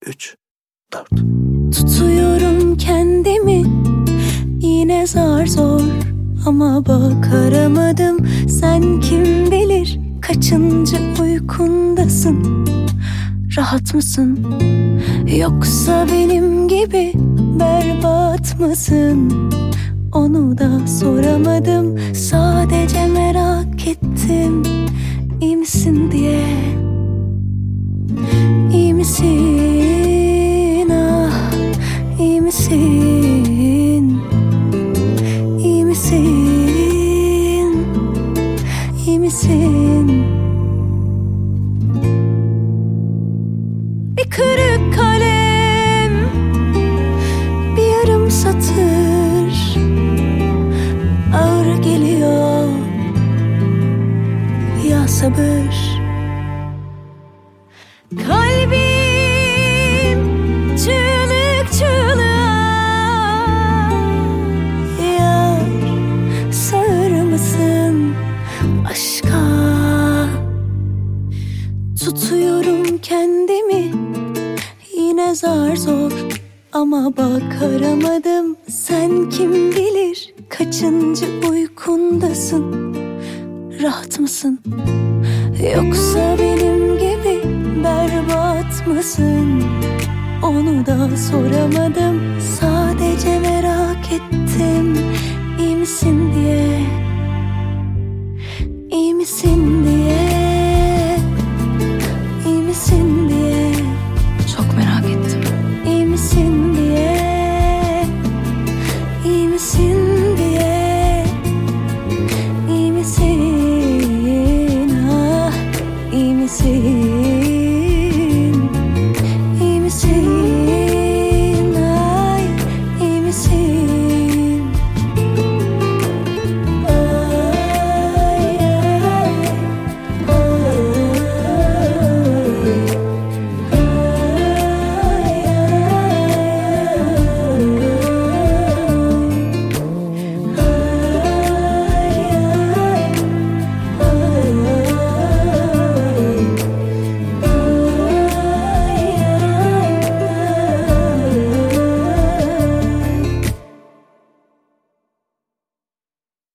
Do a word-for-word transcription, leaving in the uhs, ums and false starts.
üç, dört. Tutuyorum kendimi yine zar zor, ama bak aramadım. Sen kim bilir kaçıncı uykundasın? Rahat mısın? Yoksa benim gibi berbat mısın? Onu da soramadım. Sadece merak ettim, İyi misin diye. İyi misin? Ah, iyi misin? İyi misin? İyi misin? Bir kırık kalem, bir yarım satır, ağır geliyor ya sabır. Kalbim çığlık çığlığa, yar sağır mısın aşka? Tutuyorum kendimi yine zar zor, ama bak aramadım. Sen kim bilir kaçıncı uykundasın? Rahat mısın? Yoksa benim gibi berbat mısın? Onu da soramadım. Sadece merak ettim, İyi misin diye. İyi misin diye.